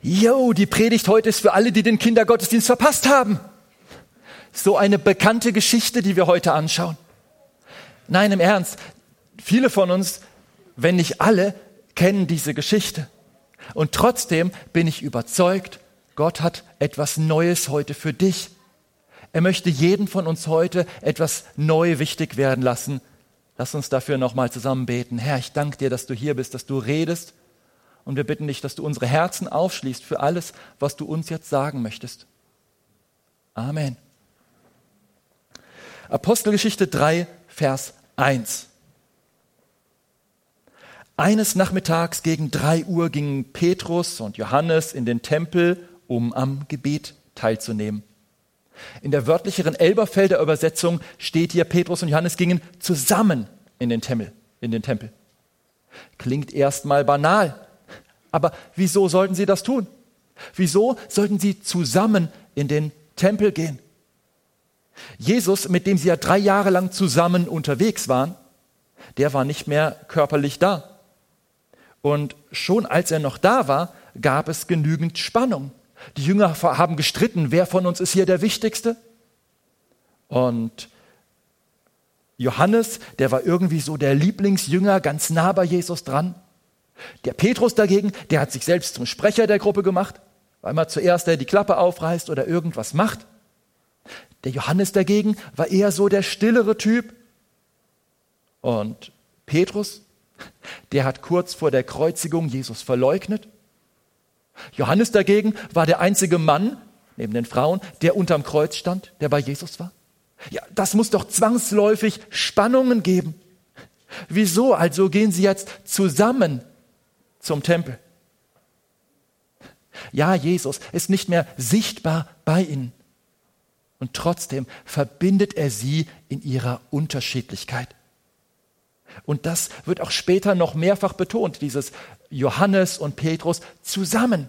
Die Predigt heute ist für alle, die den Kindergottesdienst verpasst haben. So eine bekannte Geschichte, die wir heute anschauen. Nein, im Ernst, viele von uns, wenn nicht alle, kennen diese Geschichte. Und trotzdem bin ich überzeugt, Gott hat etwas Neues heute für dich. Er möchte jeden von uns heute etwas neu wichtig werden lassen. Lass uns dafür nochmal zusammen beten. Herr, ich danke dir, dass du hier bist, dass du redest. Und wir bitten dich, dass du unsere Herzen aufschließt für alles, was du uns jetzt sagen möchtest. Amen. Apostelgeschichte 3, Vers 1. Eines Nachmittags gegen 3 Uhr gingen Petrus und Johannes in den Tempel, um am Gebet teilzunehmen. In der wörtlicheren Elberfelder Übersetzung steht hier, Petrus und Johannes gingen zusammen in den Tempel. Klingt erstmal banal. Aber wieso sollten sie das tun? Wieso sollten sie zusammen in den Tempel gehen? Jesus, mit dem sie ja 3 Jahre lang zusammen unterwegs waren, der war nicht mehr körperlich da. Und schon als er noch da war, gab es genügend Spannung. Die Jünger haben gestritten, wer von uns ist hier der Wichtigste? Und Johannes, der war irgendwie so der Lieblingsjünger, ganz nah bei Jesus dran. Der Petrus dagegen, der hat sich selbst zum Sprecher der Gruppe gemacht, weil man zuerst die Klappe aufreißt oder irgendwas macht. Der Johannes dagegen war eher so der stillere Typ. Und Petrus, der hat kurz vor der Kreuzigung Jesus verleugnet. Johannes dagegen war der einzige Mann, neben den Frauen, der unterm Kreuz stand, der bei Jesus war. Ja, das muss doch zwangsläufig Spannungen geben. Wieso also gehen sie jetzt zusammen zum Tempel? Ja, Jesus ist nicht mehr sichtbar bei ihnen. Und trotzdem verbindet er sie in ihrer Unterschiedlichkeit. Und das wird auch später noch mehrfach betont, dieses Johannes und Petrus zusammen.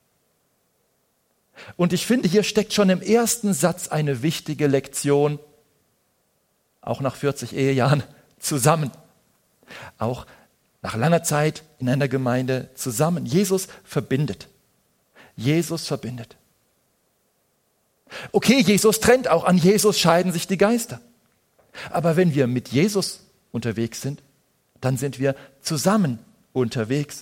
Und ich finde, hier steckt schon im ersten Satz eine wichtige Lektion, auch nach 40 Ehejahren zusammen. Auch nach langer Zeit in einer Gemeinde zusammen. Jesus verbindet. Jesus verbindet. Okay, Jesus trennt auch. An Jesus scheiden sich die Geister. Aber wenn wir mit Jesus unterwegs sind, dann sind wir zusammen unterwegs.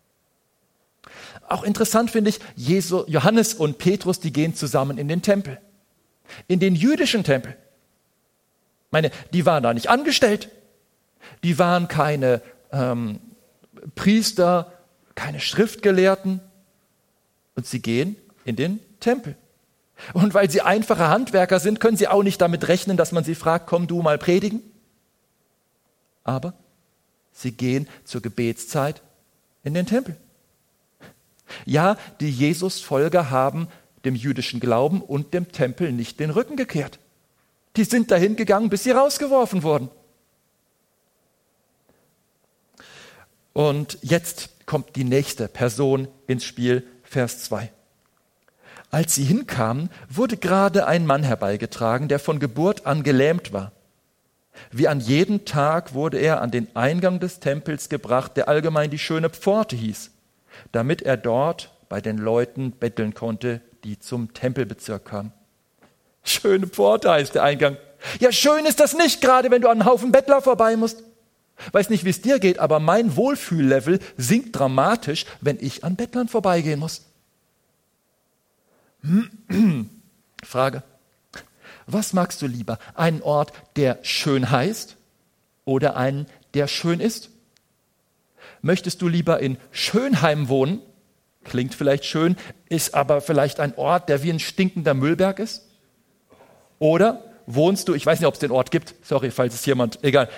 Auch interessant finde ich, Johannes und Petrus, die gehen zusammen in den Tempel. In den jüdischen Tempel. Ich meine, die waren da nicht angestellt. Die waren keine Priester, keine Schriftgelehrten. Und sie gehen in den Tempel. Und weil sie einfache Handwerker sind, können sie auch nicht damit rechnen, dass man sie fragt, komm du mal predigen. Aber sie gehen zur Gebetszeit in den Tempel. Ja, die Jesus-Folger haben dem jüdischen Glauben und dem Tempel nicht den Rücken gekehrt. Die sind dahin gegangen, bis sie rausgeworfen wurden. Und jetzt kommt die nächste Person ins Spiel, Vers 2. Als sie hinkamen, wurde gerade ein Mann herbeigetragen, der von Geburt an gelähmt war. Wie an jedem Tag wurde er an den Eingang des Tempels gebracht, der allgemein die schöne Pforte hieß, damit er dort bei den Leuten betteln konnte, die zum Tempelbezirk kamen. Schöne Pforte heißt der Eingang. Ja, schön ist das nicht, gerade wenn du an einen Haufen Bettler vorbei musst. Weiß nicht, wie es dir geht, aber mein Wohlfühllevel sinkt dramatisch, wenn ich an Bettlern vorbeigehen muss. Frage. Was magst du lieber? Einen Ort, der schön heißt oder einen, der schön ist? Möchtest du lieber in Schönheim wohnen? Klingt vielleicht schön, ist aber vielleicht ein Ort, der wie ein stinkender Müllberg ist? Oder wohnst du, ich weiß nicht, ob es den Ort gibt, sorry, falls es jemand, egal.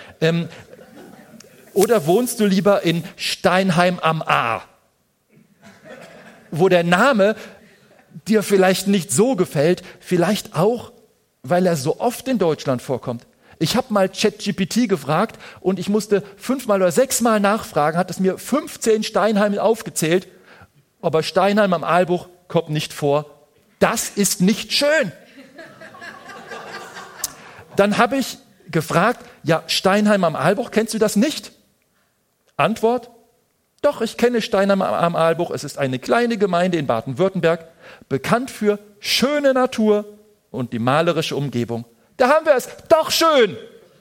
Oder wohnst du lieber in Steinheim am Ahr, wo der Name dir vielleicht nicht so gefällt, vielleicht auch, weil er so oft in Deutschland vorkommt. Ich habe mal ChatGPT gefragt und ich musste 5-mal oder 6-mal nachfragen, hat es mir 15 Steinheime aufgezählt, aber Steinheim am Aalbuch kommt nicht vor. Das ist nicht schön. Dann habe ich gefragt, ja, Steinheim am Aalbuch, kennst du das nicht? Antwort, Doch, ich kenne Steinheim am Aalbuch. Es ist eine kleine Gemeinde in Baden-Württemberg, bekannt für schöne Natur und die malerische Umgebung. Da haben wir es. Doch schön.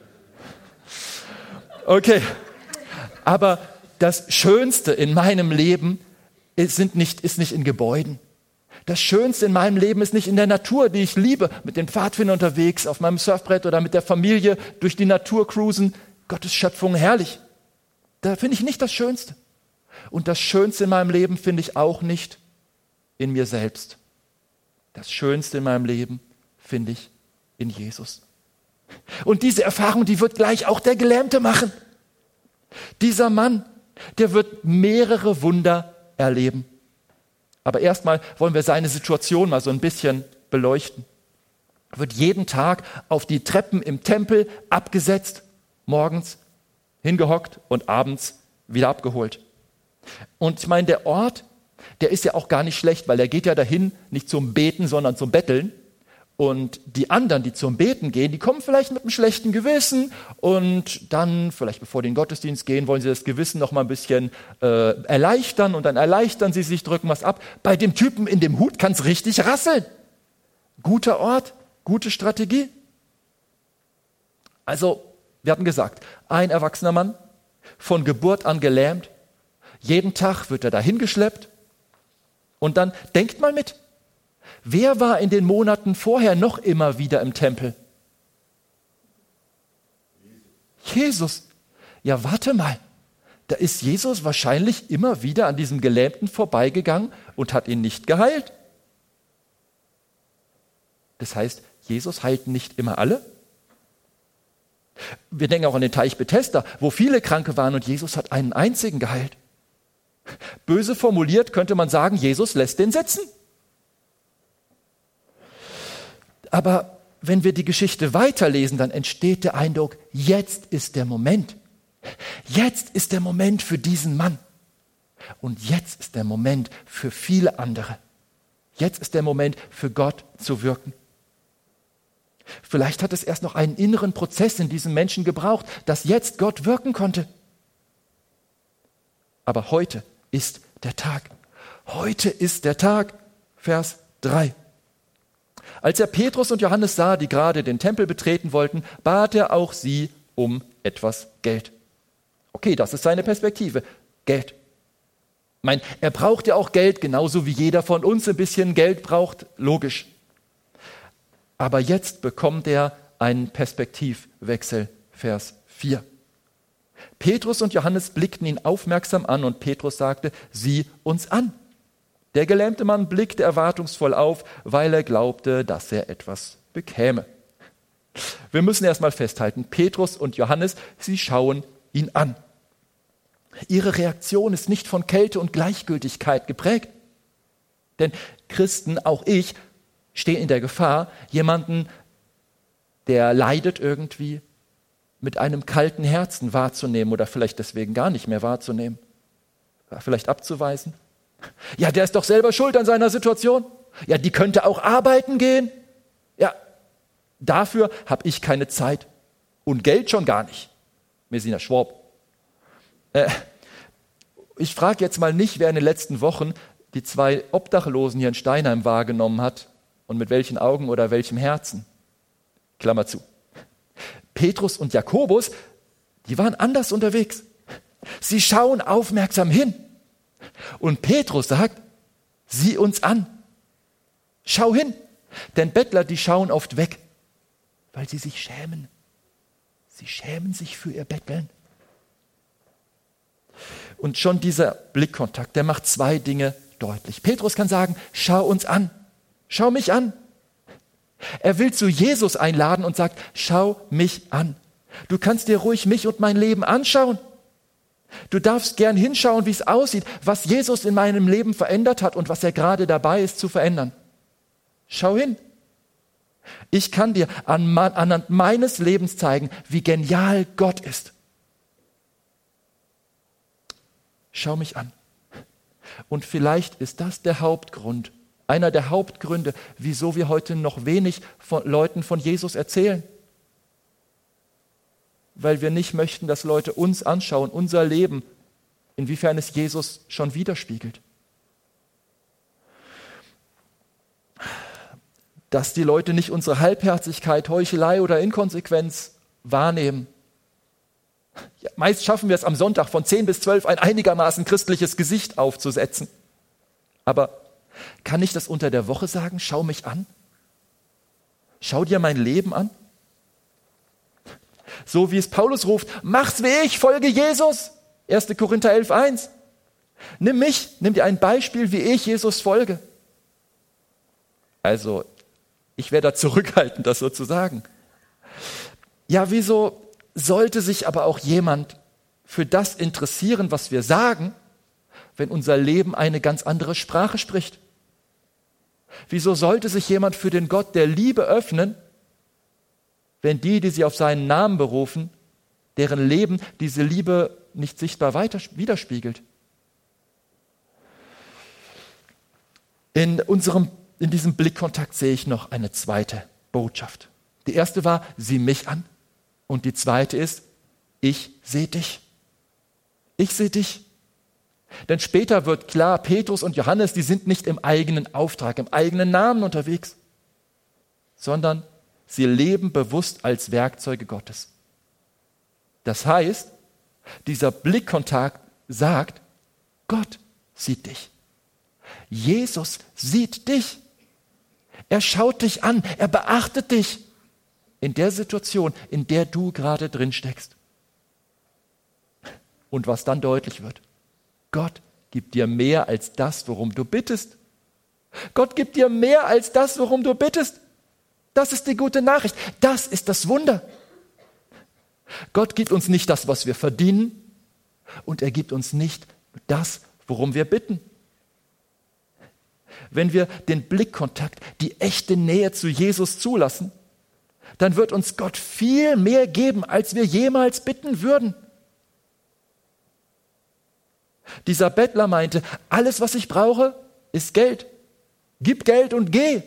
Okay. Aber das Schönste in meinem Leben ist nicht in Gebäuden. Das Schönste in meinem Leben ist nicht in der Natur, die ich liebe, mit den Pfadfindern unterwegs, auf meinem Surfbrett oder mit der Familie durch die Natur cruisen. Gottes Schöpfung herrlich. Da finde ich nicht das Schönste. Und das Schönste in meinem Leben finde ich auch nicht in mir selbst. Das Schönste in meinem Leben finde ich in Jesus. Und diese Erfahrung, die wird gleich auch der Gelähmte machen. Dieser Mann, der wird mehrere Wunder erleben. Aber erstmal wollen wir seine Situation mal so ein bisschen beleuchten. Er wird jeden Tag auf die Treppen im Tempel abgesetzt, morgens hingehockt und abends wieder abgeholt. Und ich meine, der Ort, der ist ja auch gar nicht schlecht, weil er geht ja dahin nicht zum Beten, sondern zum Betteln. Und die anderen, die zum Beten gehen, die kommen vielleicht mit einem schlechten Gewissen und dann, vielleicht bevor die in den Gottesdienst gehen, wollen sie das Gewissen noch mal ein bisschen erleichtern und dann erleichtern sie sich, drücken was ab. Bei dem Typen in dem Hut kann es richtig rasseln. Guter Ort, gute Strategie. Also, wir hatten gesagt, ein erwachsener Mann, von Geburt an gelähmt, jeden Tag wird er dahin geschleppt und dann, denkt mal mit, wer war in den Monaten vorher noch immer wieder im Tempel? Jesus. Ja, warte mal. Da ist Jesus wahrscheinlich immer wieder an diesem Gelähmten vorbeigegangen und hat ihn nicht geheilt. Das heißt, Jesus heilt nicht immer alle. Wir denken auch an den Teich Bethesda, wo viele Kranke waren und Jesus hat einen einzigen geheilt. Böse formuliert könnte man sagen, Jesus lässt den sitzen. Aber wenn wir die Geschichte weiterlesen, dann entsteht der Eindruck, jetzt ist der Moment. Jetzt ist der Moment für diesen Mann. Und jetzt ist der Moment für viele andere. Jetzt ist der Moment für Gott zu wirken. Vielleicht hat es erst noch einen inneren Prozess in diesem Menschen gebraucht, dass jetzt Gott wirken konnte. Aber heute ist der Tag. Heute ist der Tag. Vers 3. Als er Petrus und Johannes sah, die gerade den Tempel betreten wollten, bat er auch sie um etwas Geld. Okay, das ist seine Perspektive. Geld. Ich meine, er braucht ja auch Geld, genauso wie jeder von uns ein bisschen Geld braucht. Logisch. Aber jetzt bekommt er einen Perspektivwechsel. Vers 4. Petrus und Johannes blickten ihn aufmerksam an und Petrus sagte, sieh uns an. Der gelähmte Mann blickte erwartungsvoll auf, weil er glaubte, dass er etwas bekäme. Wir müssen erstmal festhalten, Petrus und Johannes, sie schauen ihn an. Ihre Reaktion ist nicht von Kälte und Gleichgültigkeit geprägt. Denn Christen, auch ich, stehen in der Gefahr, jemanden, der leidet irgendwie, mit einem kalten Herzen wahrzunehmen oder vielleicht deswegen gar nicht mehr wahrzunehmen, vielleicht abzuweisen. Ja, der ist doch selber schuld an seiner Situation. Ja, die könnte auch arbeiten gehen. Ja, dafür habe ich keine Zeit und Geld schon gar nicht. Messina Schwab. Ich frage jetzt mal nicht, wer in den letzten Wochen die 2 Obdachlosen hier in Steinheim wahrgenommen hat und mit welchen Augen oder welchem Herzen. Klammer zu. Petrus und Jakobus, die waren anders unterwegs. Sie schauen aufmerksam hin. Und Petrus sagt, sieh uns an. Schau hin. Denn Bettler, die schauen oft weg, weil sie sich schämen. Sie schämen sich für ihr Betteln. Und schon dieser Blickkontakt, der macht 2 Dinge deutlich. Petrus kann sagen, schau uns an. Schau mich an. Er will zu Jesus einladen und sagt, schau mich an. Du kannst dir ruhig mich und mein Leben anschauen. Du darfst gern hinschauen, wie es aussieht, was Jesus in meinem Leben verändert hat und was er gerade dabei ist zu verändern. Schau hin. Ich kann dir anhand meines Lebens zeigen, wie genial Gott ist. Schau mich an. Und vielleicht ist das der Hauptgrund, einer der Hauptgründe, wieso wir heute noch wenig von Leuten von Jesus erzählen. Weil wir nicht möchten, dass Leute uns anschauen, unser Leben inwiefern es Jesus schon widerspiegelt. Dass die Leute nicht unsere Halbherzigkeit, Heuchelei oder Inkonsequenz wahrnehmen. Ja, meist schaffen wir es am Sonntag von 10 bis 12 ein einigermaßen christliches Gesicht aufzusetzen. Aber kann ich das unter der Woche sagen? Schau mich an. Schau dir mein Leben an. So wie es Paulus ruft, mach's wie ich, folge Jesus. 1. Korinther 11,1. Nimm dir ein Beispiel, wie ich Jesus folge. Also, ich werde da zurückhaltend, das so zu sagen. Ja, wieso sollte sich aber auch jemand für das interessieren, was wir sagen, wenn unser Leben eine ganz andere Sprache spricht? Wieso sollte sich jemand für den Gott der Liebe öffnen, wenn die sie auf seinen Namen berufen, deren Leben diese Liebe nicht sichtbar widerspiegelt? In diesem Blickkontakt sehe ich noch eine zweite Botschaft. Die erste war, sieh mich an. Und die zweite ist, ich sehe dich. Ich sehe dich. Denn später wird klar, Petrus und Johannes, die sind nicht im eigenen Auftrag, im eigenen Namen unterwegs, sondern sie leben bewusst als Werkzeuge Gottes. Das heißt, dieser Blickkontakt sagt, Gott sieht dich. Jesus sieht dich. Er schaut dich an, er beachtet dich in der Situation, in der du gerade drin steckst. Und was dann deutlich wird, Gott gibt dir mehr als das, worum du bittest. Gott gibt dir mehr als das, worum du bittest. Das ist die gute Nachricht. Das ist das Wunder. Gott gibt uns nicht das, was wir verdienen, und er gibt uns nicht das, worum wir bitten. Wenn wir den Blickkontakt, die echte Nähe zu Jesus zulassen, dann wird uns Gott viel mehr geben, als wir jemals bitten würden. Dieser Bettler meinte, alles, was ich brauche, ist Geld. Gib Geld und geh.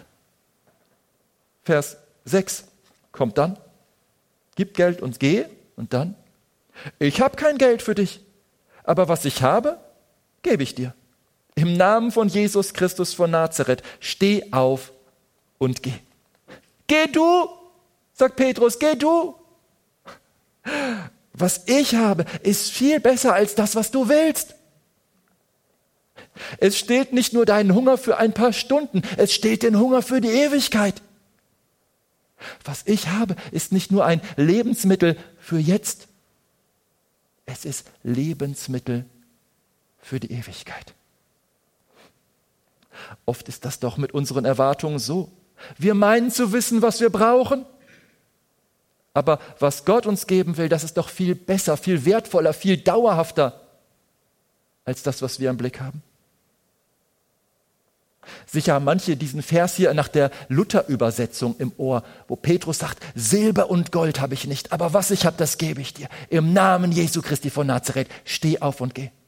Vers 6 kommt dann. Gib Geld und geh. Und dann, ich habe kein Geld für dich, aber was ich habe, gebe ich dir. Im Namen von Jesus Christus von Nazareth, steh auf und geh. Geh du, sagt Petrus, geh du. Was ich habe, ist viel besser als das, was du willst. Es stillt nicht nur deinen Hunger für ein paar Stunden, es stillt den Hunger für die Ewigkeit. Was ich habe, ist nicht nur ein Lebensmittel für jetzt, es ist Lebensmittel für die Ewigkeit. Oft ist das doch mit unseren Erwartungen so. Wir meinen zu wissen, was wir brauchen, aber was Gott uns geben will, das ist doch viel besser, viel wertvoller, viel dauerhafter als das, was wir im Blick haben. Sicher haben manche diesen Vers hier nach der Luther-Übersetzung im Ohr, wo Petrus sagt, Silber und Gold habe ich nicht, aber was ich habe, das gebe ich dir. Im Namen Jesu Christi von Nazareth, steh auf und geh.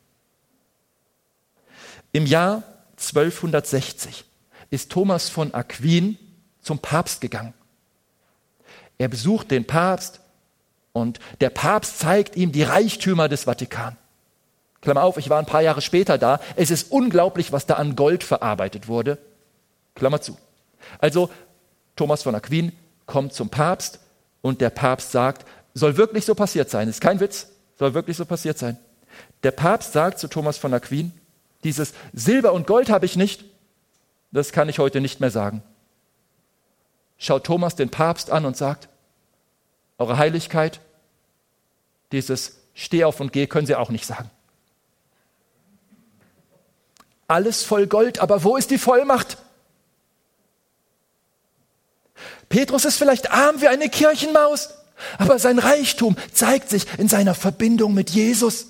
Im Jahr 1260 ist Thomas von Aquin zum Papst gegangen. Er besucht den Papst und der Papst zeigt ihm die Reichtümer des Vatikan. Klammer auf, ich war ein paar Jahre später da. Es ist unglaublich, was da an Gold verarbeitet wurde. Klammer zu. Also Thomas von Aquin kommt zum Papst und der Papst sagt, soll wirklich so passiert sein. Ist kein Witz, soll wirklich so passiert sein. Der Papst sagt zu Thomas von Aquin, dieses Silber und Gold habe ich nicht, das kann ich heute nicht mehr sagen. Schaut Thomas den Papst an und sagt, Eure Heiligkeit, dieses Steh auf und geh können Sie auch nicht sagen. Alles voll Gold, aber wo ist die Vollmacht? Petrus ist vielleicht arm wie eine Kirchenmaus, aber sein Reichtum zeigt sich in seiner Verbindung mit Jesus.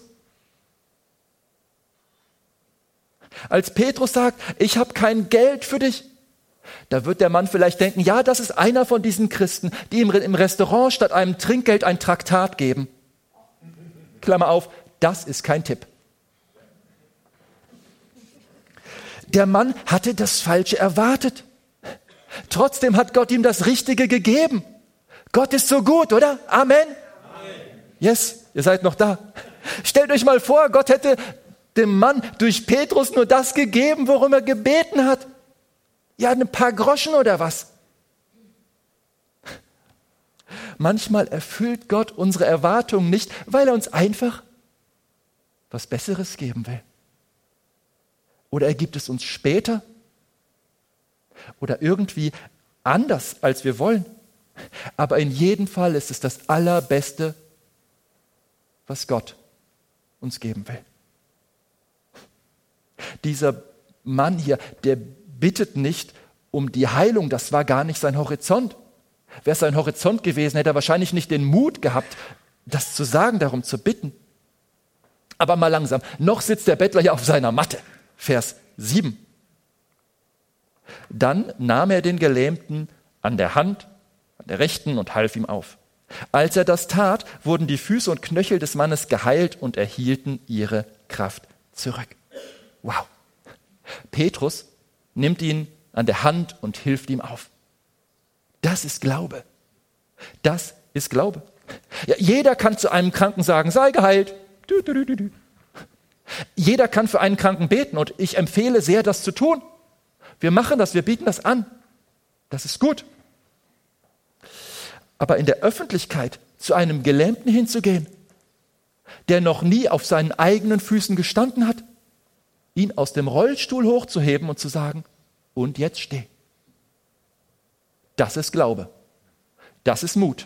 Als Petrus sagt, ich habe kein Geld für dich, da wird der Mann vielleicht denken, ja, das ist einer von diesen Christen, die im Restaurant statt einem Trinkgeld ein Traktat geben. Klammer auf, das ist kein Tipp. Der Mann hatte das Falsche erwartet. Trotzdem hat Gott ihm das Richtige gegeben. Gott ist so gut, oder? Amen. Yes, ihr seid noch da. Stellt euch mal vor, Gott hätte dem Mann durch Petrus nur das gegeben, worum er gebeten hat. Ja, ein paar Groschen oder was? Manchmal erfüllt Gott unsere Erwartungen nicht, weil er uns einfach was Besseres geben will. Oder er gibt es uns später oder irgendwie anders, als wir wollen. Aber in jedem Fall ist es das Allerbeste, was Gott uns geben will. Dieser Mann hier, der bittet nicht um die Heilung, das war gar nicht sein Horizont. Wäre es sein Horizont gewesen, hätte er wahrscheinlich nicht den Mut gehabt, das zu sagen, darum zu bitten. Aber mal langsam, noch sitzt der Bettler ja auf seiner Matte. Vers 7. Dann nahm er den Gelähmten an der Hand, an der rechten und half ihm auf. Als er das tat, wurden die Füße und Knöchel des Mannes geheilt und erhielten ihre Kraft zurück. Wow. Petrus nimmt ihn an der Hand und hilft ihm auf. Das ist Glaube. Das ist Glaube. Ja, jeder kann zu einem Kranken sagen, sei geheilt. Jeder kann für einen Kranken beten und ich empfehle sehr, das zu tun. Wir machen das, wir bieten das an. Das ist gut. Aber in der Öffentlichkeit zu einem Gelähmten hinzugehen, der noch nie auf seinen eigenen Füßen gestanden hat, ihn aus dem Rollstuhl hochzuheben und zu sagen, und jetzt steh. Das ist Glaube. Das ist Mut.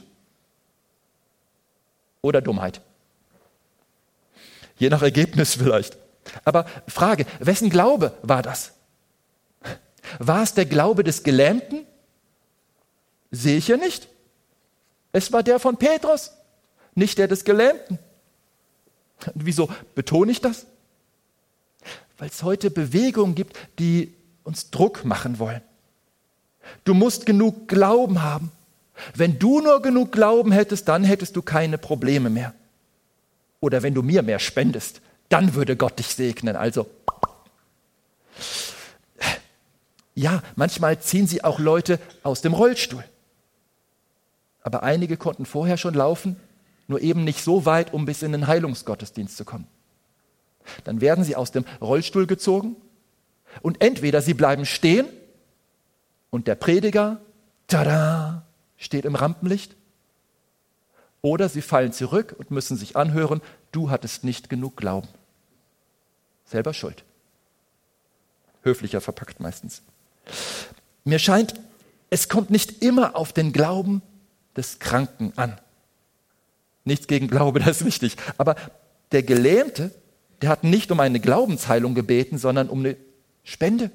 Oder Dummheit. Je nach Ergebnis vielleicht. Aber Frage, wessen Glaube war das? War es der Glaube des Gelähmten? Sehe ich hier nicht. Es war der von Petrus, nicht der des Gelähmten. Wieso betone ich das? Weil es heute Bewegungen gibt, die uns Druck machen wollen. Du musst genug Glauben haben. Wenn du nur genug Glauben hättest, dann hättest du keine Probleme mehr. Oder wenn du mir mehr spendest, dann würde Gott dich segnen. Also, ja, manchmal ziehen sie auch Leute aus dem Rollstuhl. Aber einige konnten vorher schon laufen, nur eben nicht so weit, um bis in den Heilungsgottesdienst zu kommen. Dann werden sie aus dem Rollstuhl gezogen und entweder sie bleiben stehen und der Prediger, tada, steht im Rampenlicht, oder sie fallen zurück und müssen sich anhören, du hattest nicht genug Glauben. Selber schuld. Höflicher verpackt meistens. Mir scheint, es kommt nicht immer auf den Glauben des Kranken an. Nichts gegen Glaube, das ist wichtig. Aber der Gelähmte, der hat nicht um eine Glaubensheilung gebeten, sondern um eine Spende.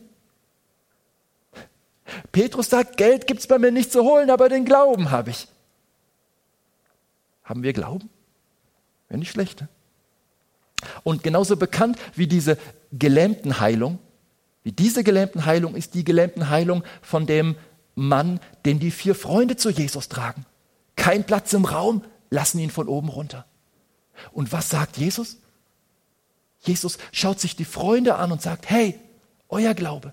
Petrus sagt, Geld gibt's bei mir nicht zu holen, aber den Glauben habe ich. Haben wir Glauben? Wäre nicht schlecht. Ne? Und genauso bekannt wie diese Gelähmtenheilung, ist die Gelähmtenheilung von dem Mann, den die 4 Freunde zu Jesus tragen. Kein Platz im Raum, lassen ihn von oben runter. Und was sagt Jesus? Jesus schaut sich die Freunde an und sagt, hey, euer Glaube.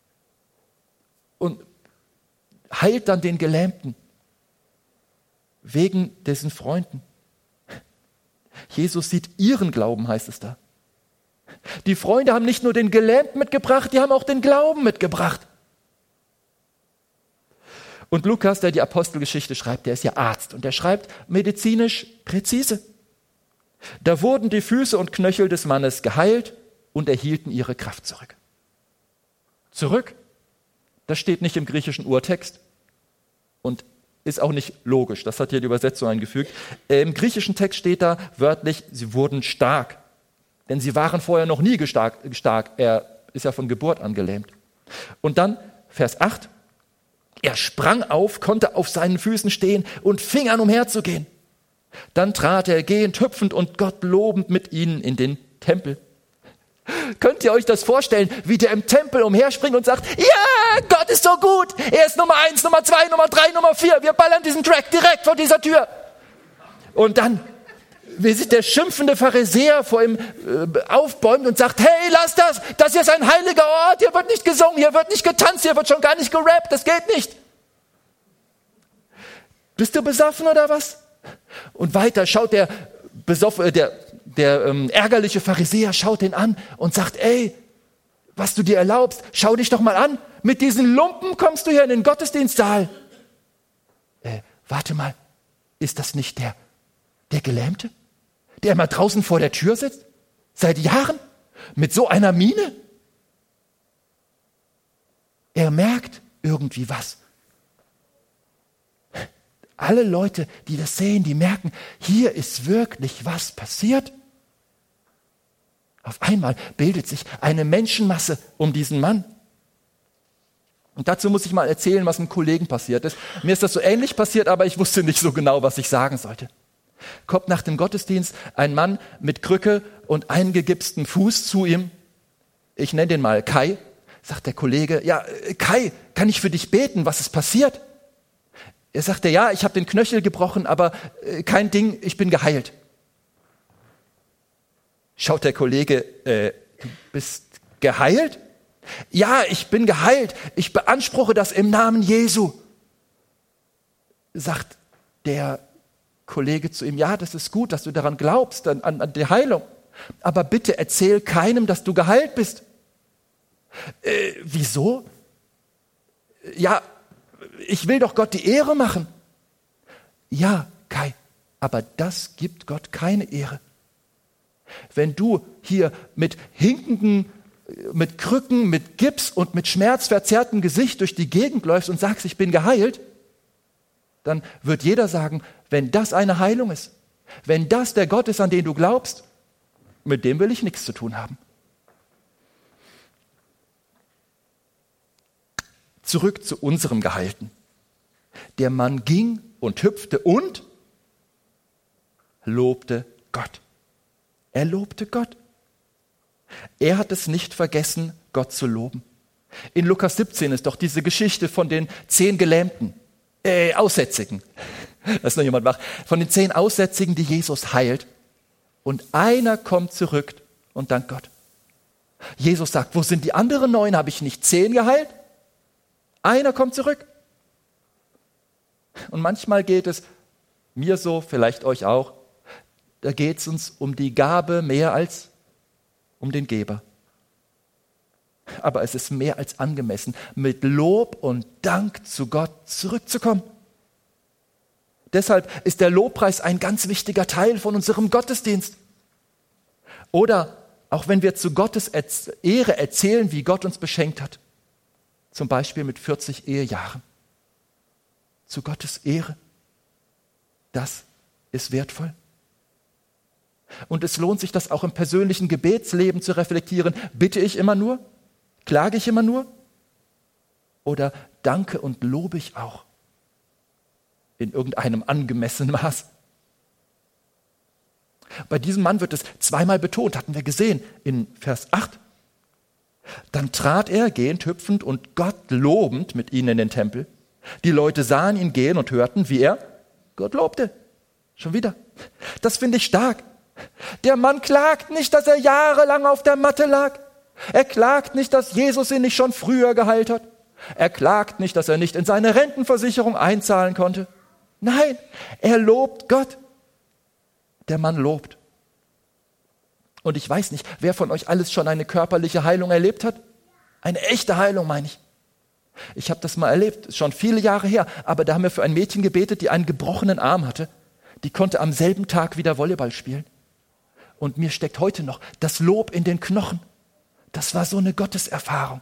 Und heilt dann den Gelähmten wegen dessen Freunden. Jesus sieht ihren Glauben, heißt es da. Die Freunde haben nicht nur den Gelähmten mitgebracht, die haben auch den Glauben mitgebracht. Und Lukas, der die Apostelgeschichte schreibt, der ist ja Arzt und der schreibt medizinisch präzise. Da wurden die Füße und Knöchel des Mannes geheilt und erhielten ihre Kraft zurück. Zurück? Das steht nicht im griechischen Urtext und ist auch nicht logisch. Das hat hier die Übersetzung eingefügt. Im griechischen Text steht da wörtlich, sie wurden stark. Denn sie waren vorher noch nie stark. Er ist ja von Geburt an gelähmt. Und dann Vers 8. Er sprang auf, konnte auf seinen Füßen stehen und fing an umherzugehen. Dann trat er gehend, hüpfend und Gott lobend mit ihnen in den Tempel. Könnt ihr euch das vorstellen, wie der im Tempel umherspringt und sagt, ja, Gott ist so gut, er ist Nummer 1, Nummer 2, Nummer 3, Nummer 4, wir ballern diesen Track direkt vor dieser Tür. Und dann, wie sich der schimpfende Pharisäer vor ihm aufbäumt und sagt, hey, lass das hier ist ein heiliger Ort, hier wird nicht gesungen, hier wird nicht getanzt, hier wird schon gar nicht gerappt, das geht nicht. Bist du besoffen oder was? Und weiter schaut der ärgerliche Pharisäer schaut ihn an und sagt, ey, was du dir erlaubst, schau dich doch mal an. Mit diesen Lumpen kommst du hier in den Gottesdienstsaal. Warte mal, ist das nicht der Gelähmte, der immer draußen vor der Tür sitzt? Seit Jahren? Mit so einer Miene? Er merkt irgendwie was. Alle Leute, die das sehen, die merken, hier ist wirklich was passiert. Auf einmal bildet sich eine Menschenmasse um diesen Mann. Und dazu muss ich mal erzählen, was einem Kollegen passiert ist. Mir ist das so ähnlich passiert, aber ich wusste nicht so genau, was ich sagen sollte. Kommt nach dem Gottesdienst ein Mann mit Krücke und eingegipstem Fuß zu ihm. Ich nenne den mal Kai. Sagt der Kollege, ja, Kai, kann ich für dich beten? Was ist passiert? Er sagte, ja, ich habe den Knöchel gebrochen, aber kein Ding, ich bin geheilt. Schaut der Kollege, du bist geheilt? Ja, ich bin geheilt. Ich beanspruche das im Namen Jesu. Sagt der Kollege zu ihm, ja, das ist gut, dass du daran glaubst, an die Heilung. Aber bitte erzähl keinem, dass du geheilt bist. Wieso? Ja, ich will doch Gott die Ehre machen. Ja, Kai, aber das gibt Gott keine Ehre. Wenn du hier mit hinkenden, mit Krücken, mit Gips und mit schmerzverzerrtem Gesicht durch die Gegend läufst und sagst, ich bin geheilt, dann wird jeder sagen, wenn das eine Heilung ist, wenn das der Gott ist, an den du glaubst, mit dem will ich nichts zu tun haben. Zurück zu unserem Geheilten. Der Mann ging und hüpfte und lobte Gott. Er lobte Gott. Er hat es nicht vergessen, Gott zu loben. In Lukas 17 ist doch diese Geschichte von den 10 Gelähmten, Aussätzigen, dass noch jemand macht, von den 10 Aussätzigen, die Jesus heilt. Und einer kommt zurück und dankt Gott. Jesus sagt, wo sind die anderen 9? Habe ich nicht 10 geheilt? Einer kommt zurück. Und manchmal geht es mir so, vielleicht euch auch, da geht es uns um die Gabe mehr als um den Geber. Aber es ist mehr als angemessen, mit Lob und Dank zu Gott zurückzukommen. Deshalb ist der Lobpreis ein ganz wichtiger Teil von unserem Gottesdienst. Oder auch wenn wir zu Gottes Ehre erzählen, wie Gott uns beschenkt hat. Zum Beispiel mit 40 Ehejahren. Zu Gottes Ehre. Das ist wertvoll. Und es lohnt sich, das auch im persönlichen Gebetsleben zu reflektieren. Bitte ich immer nur? Klage ich immer nur? Oder danke und lobe ich auch? In irgendeinem angemessenen Maß. Bei diesem Mann wird es zweimal betont, hatten wir gesehen, in Vers 8. Dann trat er, gehend, hüpfend und Gott lobend mit ihnen in den Tempel. Die Leute sahen ihn gehen und hörten, wie er Gott lobte. Schon wieder. Das finde ich stark. Der Mann klagt nicht, dass er jahrelang auf der Matte lag. Er klagt nicht, dass Jesus ihn nicht schon früher geheilt hat. Er klagt nicht, dass er nicht in seine Rentenversicherung einzahlen konnte. Nein, er lobt Gott. Der Mann lobt. Und ich weiß nicht, wer von euch alles schon eine körperliche Heilung erlebt hat? Eine echte Heilung, meine ich. Ich habe das mal erlebt, ist schon viele Jahre her, aber da haben wir für ein Mädchen gebetet, die einen gebrochenen Arm hatte. Die konnte am selben Tag wieder Volleyball spielen. Und mir steckt heute noch das Lob in den Knochen. Das war so eine Gotteserfahrung.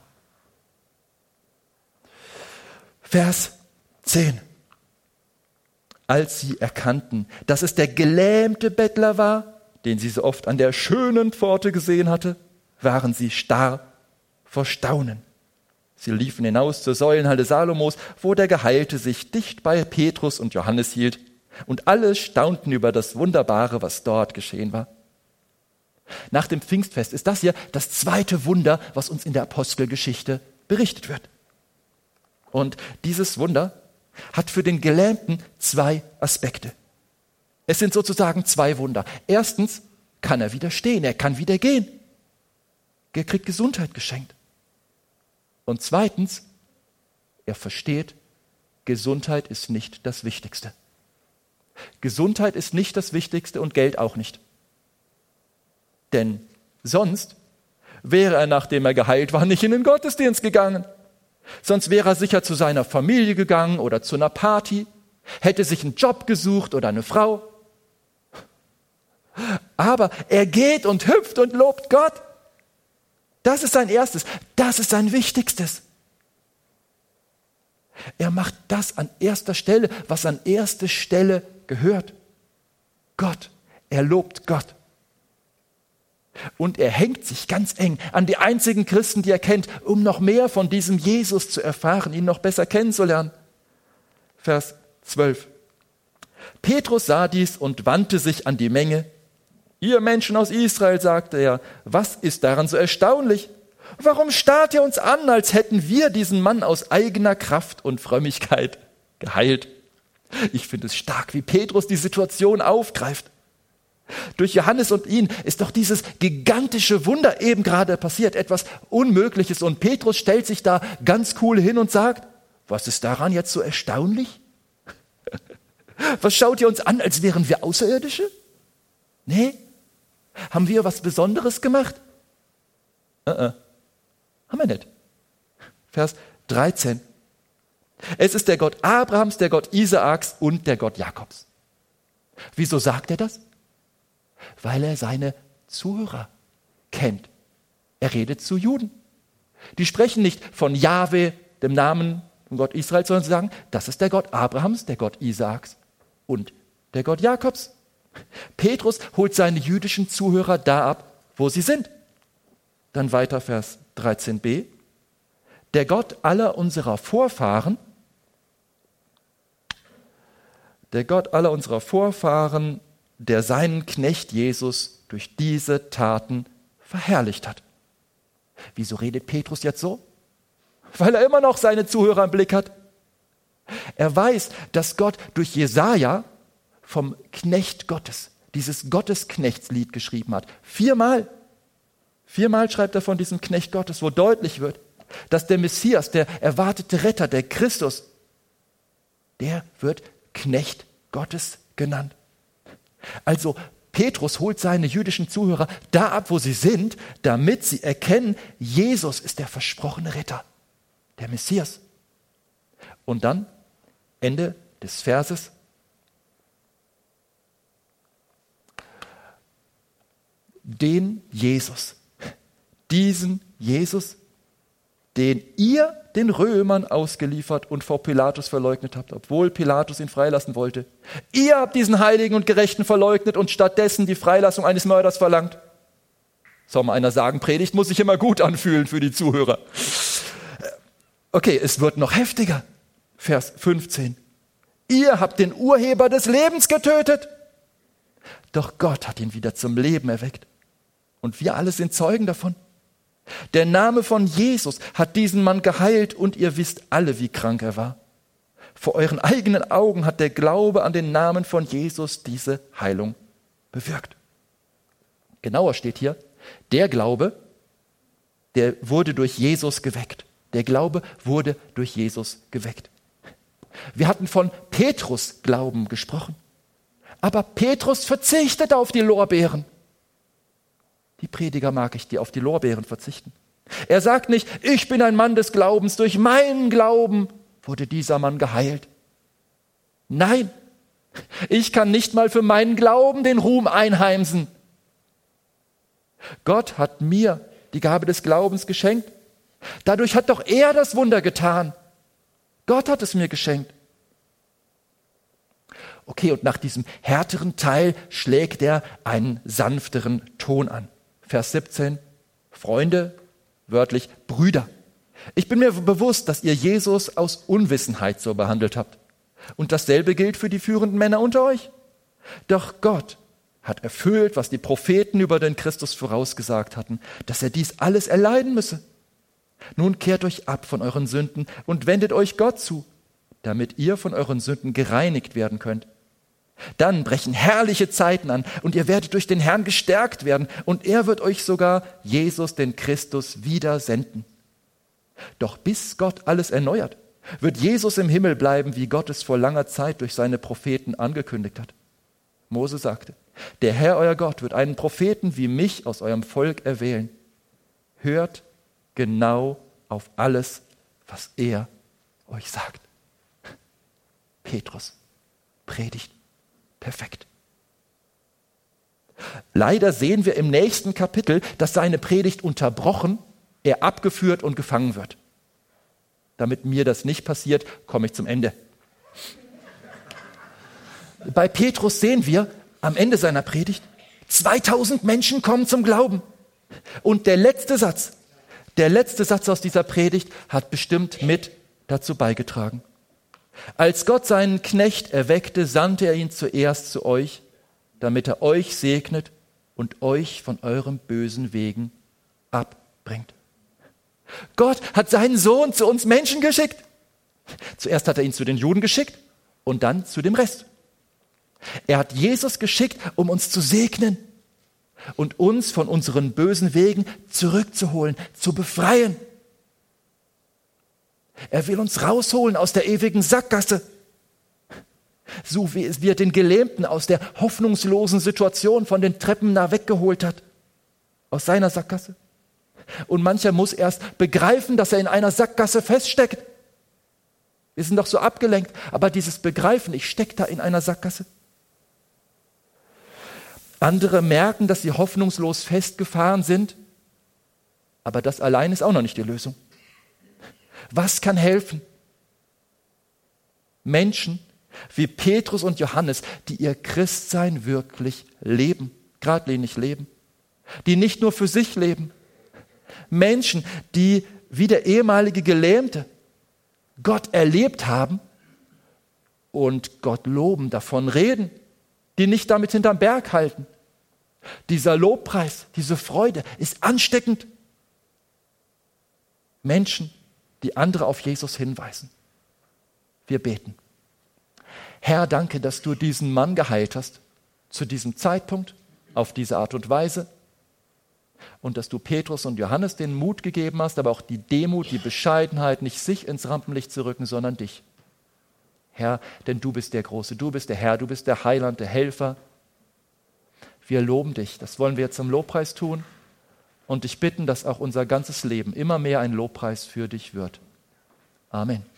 Vers 10. Als sie erkannten, dass es der gelähmte Bettler war, den sie so oft an der schönen Pforte gesehen hatte, waren sie starr vor Staunen. Sie liefen hinaus zur Säulenhalle Salomos, wo der Geheilte sich dicht bei Petrus und Johannes hielt. Und alle staunten über das Wunderbare, was dort geschehen war. Nach dem Pfingstfest ist das hier das 2. Wunder, was uns in der Apostelgeschichte berichtet wird. Und dieses Wunder hat für den Gelähmten 2 Aspekte. Es sind sozusagen 2 Wunder. Erstens kann er wieder stehen, er kann wieder gehen. Er kriegt Gesundheit geschenkt. Und zweitens, er versteht, Gesundheit ist nicht das Wichtigste. Gesundheit ist nicht das Wichtigste und Geld auch nicht. Denn sonst wäre er, nachdem er geheilt war, nicht in den Gottesdienst gegangen. Sonst wäre er sicher zu seiner Familie gegangen oder zu einer Party, hätte sich einen Job gesucht oder eine Frau. Aber er geht und hüpft und lobt Gott. Das ist sein Erstes, das ist sein Wichtigstes. Er macht das an erster Stelle, was an erste Stelle gehört. Gott, er lobt Gott. Und er hängt sich ganz eng an die einzigen Christen, die er kennt, um noch mehr von diesem Jesus zu erfahren, ihn noch besser kennenzulernen. Vers 12. Petrus sah dies und wandte sich an die Menge. Ihr Menschen aus Israel, sagte er, was ist daran so erstaunlich? Warum starrt ihr uns an, als hätten wir diesen Mann aus eigener Kraft und Frömmigkeit geheilt? Ich finde es stark, wie Petrus die Situation aufgreift. Durch Johannes und ihn ist doch dieses gigantische Wunder eben gerade passiert, etwas Unmögliches. Und Petrus stellt sich da ganz cool hin und sagt, was ist daran jetzt so erstaunlich? Was schaut ihr uns an, als wären wir Außerirdische? Nee? Haben wir was Besonderes gemacht? Haben wir nicht. Vers 13. Es ist der Gott Abrahams, der Gott Isaaks und der Gott Jakobs. Wieso sagt er das? Weil er seine Zuhörer kennt. Er redet zu Juden. Die sprechen nicht von Jahwe, dem Namen von Gott Israels, sondern sie sagen, das ist der Gott Abrahams, der Gott Isaaks und der Gott Jakobs. Petrus holt seine jüdischen Zuhörer da ab, wo sie sind. Dann weiter Vers 13b. Der Gott aller unserer Vorfahren, der seinen Knecht Jesus durch diese Taten verherrlicht hat. Wieso redet Petrus jetzt so? Weil er immer noch seine Zuhörer im Blick hat. Er weiß, dass Gott durch Jesaja vom Knecht Gottes, dieses Gottesknechtslied geschrieben hat. Viermal schreibt er von diesem Knecht Gottes, wo deutlich wird, dass der Messias, der erwartete Retter, der Christus, der wird Knecht Gottes genannt. Also Petrus holt seine jüdischen Zuhörer da ab, wo sie sind, damit sie erkennen, Jesus ist der versprochene Retter, der Messias. Und dann, Ende des Verses, diesen Jesus, den ihr den Römern ausgeliefert und vor Pilatus verleugnet habt, obwohl Pilatus ihn freilassen wollte. Ihr habt diesen Heiligen und Gerechten verleugnet und stattdessen die Freilassung eines Mörders verlangt. Soll mal einer sagen, Predigt muss sich immer gut anfühlen für die Zuhörer. Okay, es wird noch heftiger. Vers 15. Ihr habt den Urheber des Lebens getötet. Doch Gott hat ihn wieder zum Leben erweckt. Und wir alle sind Zeugen davon. Der Name von Jesus hat diesen Mann geheilt und ihr wisst alle, wie krank er war. Vor euren eigenen Augen hat der Glaube an den Namen von Jesus diese Heilung bewirkt. Genauer steht hier, der Glaube, der wurde durch Jesus geweckt. Der Glaube wurde durch Jesus geweckt. Wir hatten von Petrus Glauben gesprochen. Aber Petrus verzichtet auf die Lorbeeren. Die Prediger mag ich, die auf die Lorbeeren verzichten. Er sagt nicht, ich bin ein Mann des Glaubens, durch meinen Glauben wurde dieser Mann geheilt. Nein, ich kann nicht mal für meinen Glauben den Ruhm einheimsen. Gott hat mir die Gabe des Glaubens geschenkt. Dadurch hat doch er das Wunder getan. Gott hat es mir geschenkt. Okay, und nach diesem härteren Teil schlägt er einen sanfteren Ton an. Vers 17, Freunde, wörtlich Brüder. Ich bin mir bewusst, dass ihr Jesus aus Unwissenheit so behandelt habt. Und dasselbe gilt für die führenden Männer unter euch. Doch Gott hat erfüllt, was die Propheten über den Christus vorausgesagt hatten, dass er dies alles erleiden müsse. Nun kehrt euch ab von euren Sünden und wendet euch Gott zu, damit ihr von euren Sünden gereinigt werden könnt. Dann brechen herrliche Zeiten an und ihr werdet durch den Herrn gestärkt werden und er wird euch sogar Jesus, den Christus, wieder senden. Doch bis Gott alles erneuert, wird Jesus im Himmel bleiben, wie Gott es vor langer Zeit durch seine Propheten angekündigt hat. Mose sagte, Der Herr, euer Gott, wird einen Propheten wie mich aus eurem Volk erwählen. Hört genau auf alles, was er euch sagt. Petrus predigt perfekt. Leider sehen wir im nächsten Kapitel, dass seine Predigt unterbrochen, er abgeführt und gefangen wird. Damit mir das nicht passiert, komme ich zum Ende. Bei Petrus sehen wir am Ende seiner Predigt, 2000 Menschen kommen zum Glauben. Und der letzte Satz aus dieser Predigt hat bestimmt mit dazu beigetragen. Als Gott seinen Knecht erweckte, sandte er ihn zuerst zu euch, damit er euch segnet und euch von euren bösen Wegen abbringt. Gott hat seinen Sohn zu uns Menschen geschickt. Zuerst hat er ihn zu den Juden geschickt und dann zu dem Rest. Er hat Jesus geschickt, um uns zu segnen und uns von unseren bösen Wegen zurückzuholen, zu befreien. Er will uns rausholen aus der ewigen Sackgasse, so wie er den Gelähmten aus der hoffnungslosen Situation von den Treppen nah weggeholt hat, aus seiner Sackgasse. Und mancher muss erst begreifen, dass er in einer Sackgasse feststeckt. Wir sind doch so abgelenkt, aber dieses Begreifen, ich stecke da in einer Sackgasse. Andere merken, dass sie hoffnungslos festgefahren sind, aber das allein ist auch noch nicht die Lösung. Was kann helfen? Menschen wie Petrus und Johannes, die ihr Christsein wirklich leben, geradlinig leben, die nicht nur für sich leben. Menschen, die wie der ehemalige Gelähmte Gott erlebt haben und Gott loben, davon reden, die nicht damit hinterm Berg halten. Dieser Lobpreis, diese Freude ist ansteckend. Menschen, die andere auf Jesus hinweisen. Wir beten. Herr, danke, dass du diesen Mann geheilt hast, zu diesem Zeitpunkt, auf diese Art und Weise. Und dass du Petrus und Johannes den Mut gegeben hast, aber auch die Demut, die Bescheidenheit, nicht sich ins Rampenlicht zu rücken, sondern dich. Herr, denn du bist der Große, du bist der Herr, du bist der Heiland, der Helfer. Wir loben dich, das wollen wir jetzt im Lobpreis tun und dich bitten, dass auch unser ganzes Leben immer mehr ein Lobpreis für dich wird. Amen.